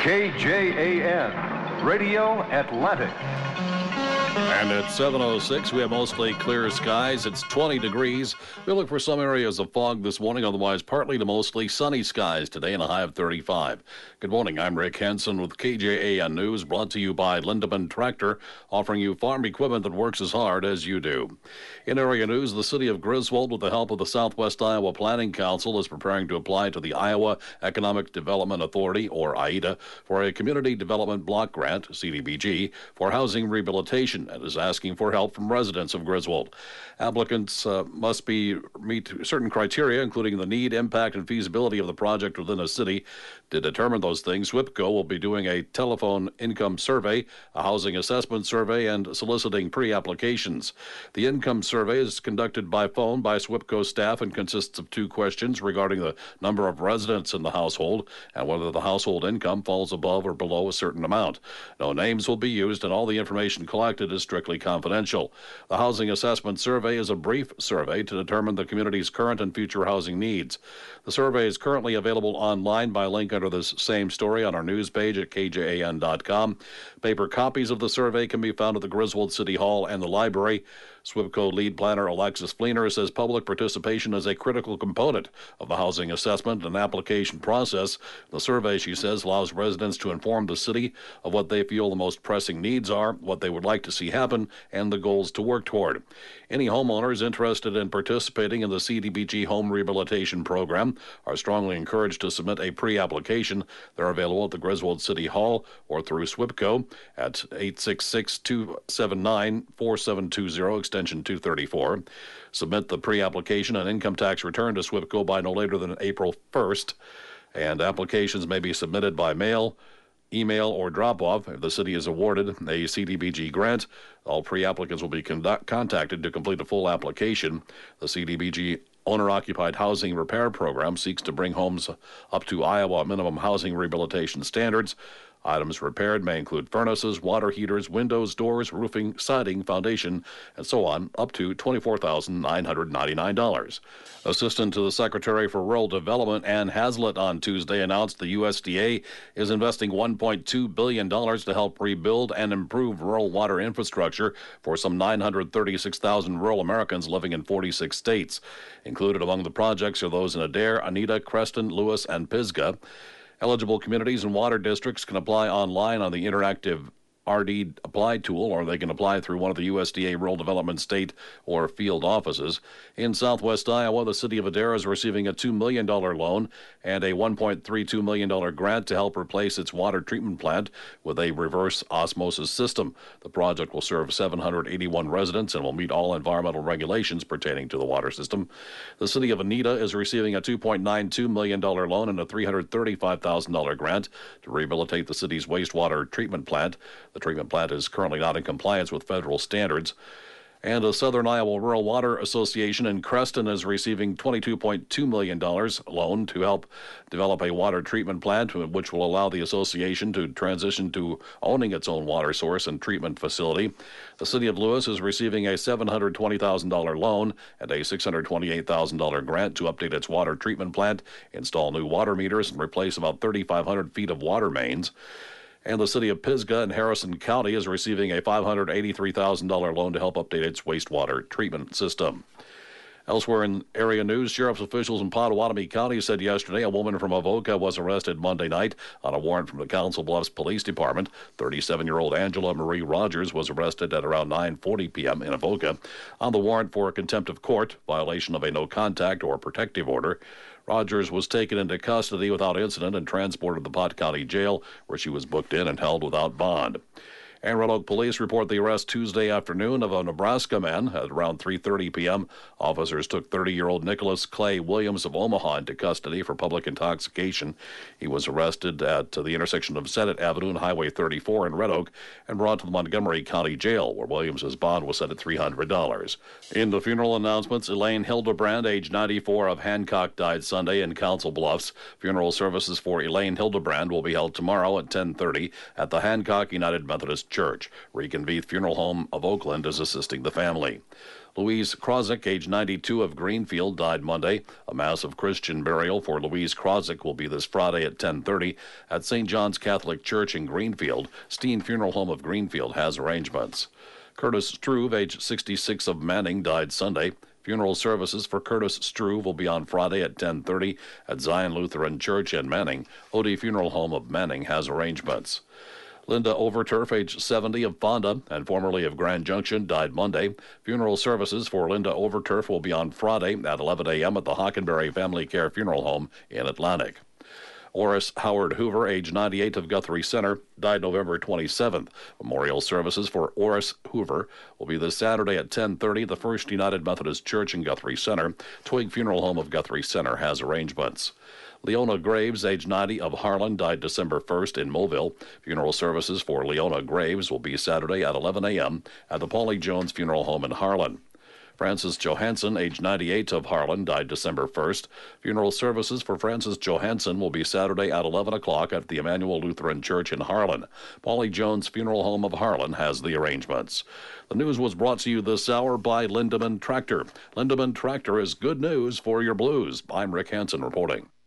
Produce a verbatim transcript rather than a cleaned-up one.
K J A N, Radio Atlantic. And at seven oh six, we have mostly clear skies. It's twenty degrees. We look for some areas of fog this morning, otherwise partly to mostly sunny skies today and a high of thirty-five. Good morning. I'm Rick Henson with K J A N News, brought to you by Lindeman Tractor, offering you farm equipment that works as hard as you do. In area news, the city of Griswold, with the help of the Southwest Iowa Planning Council, is preparing to apply to the Iowa Economic Development Authority, or I E D A, for a Community Development Block Grant, C D B G, for housing rehabilitation, and is asking for help from residents of Griswold. Applicants uh, must be meet certain criteria, including the need, impact, and feasibility of the project within a city. To determine those things, SWPCO will be doing a telephone income survey, a housing assessment survey, and soliciting pre-applications. The income survey is conducted by phone by SWPCO staff and consists of two questions regarding the number of residents in the household and whether the household income falls above or below a certain amount. No names will be used, and all the information collected is strictly confidential. The housing assessment survey is a brief survey to determine the community's current and future housing needs. The survey is currently available online by link under this same story on our news page at K J A N dot com. Paper copies of the survey can be found at the Griswold City Hall and the library. SWPCO lead planner Alexis Fleener says public participation is a critical component of the housing assessment and application process. The survey, she says, allows residents to inform the city of what they feel the most pressing needs are, what they would like to see happen, and the goals to work toward. Any homeowners interested in participating in the C D B G Home Rehabilitation Program are strongly encouraged to submit a pre-application. They're available at the Griswold City Hall or through SWPCO at eight six six, two seven nine, four seven two zero, extension two thirty-four. Submit the pre-application and income tax return to SWPCO by no later than April first, and applications may be submitted by mail, email, or drop-off. If the city is awarded a C D B G grant, all pre-applicants will be conduct- contacted to complete a full application. The C D B G Owner-Occupied Housing Repair Program seeks to bring homes up to Iowa minimum housing rehabilitation standards. Items repaired may include furnaces, water heaters, windows, doors, roofing, siding, foundation, and so on, up to twenty-four thousand nine hundred ninety-nine dollars. Assistant to the Secretary for Rural Development, Ann Hazlitt, on Tuesday announced the U S D A is investing one point two billion dollars to help rebuild and improve rural water infrastructure for some nine hundred thirty-six thousand rural Americans living in forty-six states. Included among the projects are those in Adair, Anita, Creston, Lewis, and Pisgah. Eligible communities and water districts can apply online on the interactive R D Apply tool, or they can apply through one of the U S D A Rural Development State or Field offices. In southwest Iowa, the city of Adair is receiving a two million dollars loan and a one point three two million dollars grant to help replace its water treatment plant with a reverse osmosis system. The project will serve seven hundred eighty-one residents and will meet all environmental regulations pertaining to the water system. The city of Anita is receiving a two point nine two million dollars loan and a three hundred thirty-five thousand dollars grant to rehabilitate the city's wastewater treatment plant. The treatment plant is currently not in compliance with federal standards. And the Southern Iowa Rural Water Association in Creston is receiving twenty-two point two million dollars loan to help develop a water treatment plant, which will allow the association to transition to owning its own water source and treatment facility. The city of Lewis is receiving a seven hundred twenty thousand dollars loan and a six hundred twenty-eight thousand dollars grant to update its water treatment plant, install new water meters, and replace about thirty-five hundred feet of water mains. And the city of Pisgah in Harrison County is receiving a five hundred eighty-three thousand dollars loan to help update its wastewater treatment system. Elsewhere in area news, sheriff's officials in Pottawatomie County said yesterday a woman from Avoca was arrested Monday night on a warrant from the Council Bluffs Police Department. thirty-seven-year-old Angela Marie Rogers was arrested at around nine forty p.m. in Avoca on the warrant for contempt of court, violation of a no-contact or protective order. Rogers was taken into custody without incident and transported to the Pot County Jail, where she was booked in and held without bond. And Red Oak police report the arrest Tuesday afternoon of a Nebraska man at around three thirty p.m. Officers took thirty-year-old Nicholas Clay Williams of Omaha into custody for public intoxication. He was arrested at the intersection of Senate Avenue and Highway thirty-four in Red Oak and brought to the Montgomery County Jail, where Williams's bond was set at three hundred dollars. In the funeral announcements, Elaine Hildebrand, age ninety-four, of Hancock, died Sunday in Council Bluffs. Funeral services for Elaine Hildebrand will be held tomorrow at ten thirty at the Hancock United Methodist Church. Reconveith Funeral Home of Oakland is assisting the family. Louise Krozik, age ninety-two, of Greenfield, died Monday. A mass of Christian burial for Louise Krozik will be this Friday at ten thirty at Saint John's Catholic Church in Greenfield. Steen Funeral Home of Greenfield has arrangements. Curtis Struve, age sixty-six, of Manning, died Sunday. Funeral services for Curtis Struve will be on Friday at ten thirty at Zion Lutheran Church in Manning. Odie Funeral Home of Manning has arrangements. Linda Overturf, age seventy, of Fonda and formerly of Grand Junction, died Monday. Funeral services for Linda Overturf will be on Friday at eleven a.m. at the Hockenberry Family Care Funeral Home in Atlantic. Oris Howard Hoover, age ninety-eight, of Guthrie Center, died November twenty-seventh. Memorial services for Oris Hoover will be this Saturday at ten thirty at the First United Methodist Church in Guthrie Center. Twig Funeral Home of Guthrie Center has arrangements. Leona Graves, age ninety, of Harlan, died December first in Mobile. Funeral services for Leona Graves will be Saturday at eleven a.m. at the Paulie Jones Funeral Home in Harlan. Francis Johansson, age ninety-eight, of Harlan, died December first. Funeral services for Francis Johansson will be Saturday at eleven o'clock at the Emmanuel Lutheran Church in Harlan. Paulie Jones Funeral Home of Harlan has the arrangements. The news was brought to you this hour by Lindemann Tractor. Lindemann Tractor is good news for your blues. I'm Rick Hansen reporting.